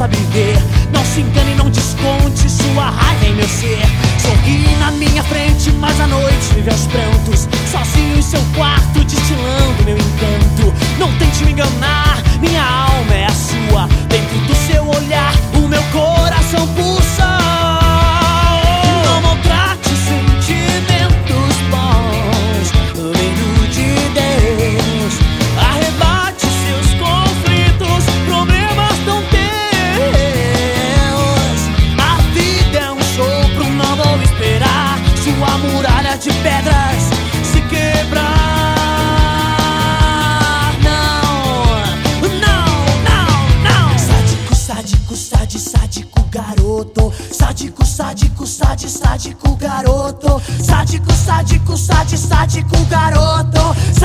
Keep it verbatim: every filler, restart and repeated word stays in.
sabe ver. Não se engane, não desconte sua raiva em meu ser. Sorri na minha frente, mas à noite vive aos prantos, sozinho em seu quarto, destilando meu encanto. Não tente me enganar, minha alma é a sua. Dentro do seu olhar, o meu coração pulsa. Não maltrate sentimentos bons, vindo de Deus. Arrebate seus conflitos, problemas tão teus. A vida é um sopro, não vou esperar sua muralha de pedras se quebrar. Não, não, não, não. Sádico, sádico, sádico, sádico garoto. Sádico, sádico, sádico, sádico garoto. Sádico, sádico, sádico, sádico garoto.